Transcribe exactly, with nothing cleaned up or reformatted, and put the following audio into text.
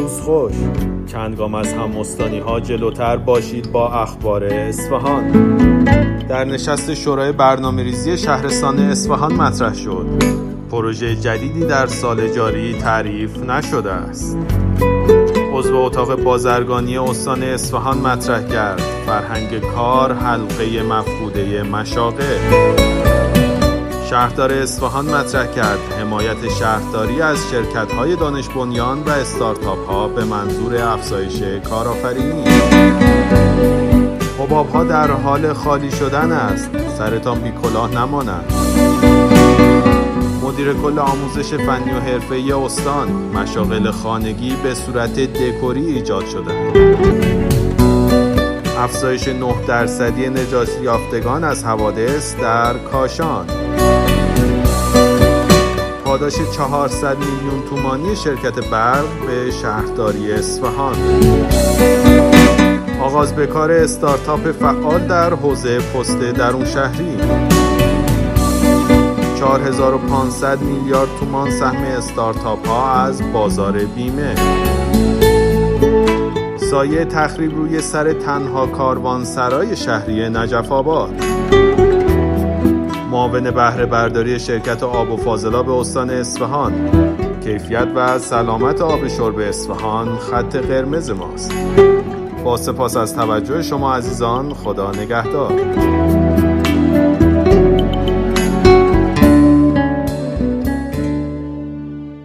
روز خوش. چند گام از هم استانی ها جلوتر باشید با اخبار اصفهان. در نشست شورای برنامه‌ریزی شهرستان اصفهان مطرح شد. پروژه جدیدی در سال جاری تعریف نشده است. عضو اتاق بازرگانی استان اصفهان مطرح کرد فرهنگ کار حلقه مفقوده مشاغل. شهردار اصفهان مطرح کرد حمایت شهرداری از شرکت‌های دانش بنیان و استارتاپ‌ها به منظور افزایش کارآفرینی. حباب‌ها در حال خالی شدن است، سرتان بی کلاه نماند. مدیر کل آموزش فنی و حرفه‌ای استان: مشاغل خانگی به صورت دکوری ایجاد شده. افزایش نه درصدی نجات یافتگان از حوادث در کاشان. پاداش چهارصد میلیون تومانی شرکت برق به شهرداری اصفهان. آغاز به کار استارتاپ فعال در حوزه پست درون شهری. چهار هزار و پانصد میلیارد تومان سهم استارتاپ ها از بازار بیمه. سایه تخریب روی سر تنها کاروانسرای شهری نجف آباد. معاون بهره برداری شرکت آب و فاضلاب استان اصفهان: کیفیت و سلامت آب شرب اصفهان خط قرمز ماست. با سپاس از توجه شما عزیزان، خدا نگهدار.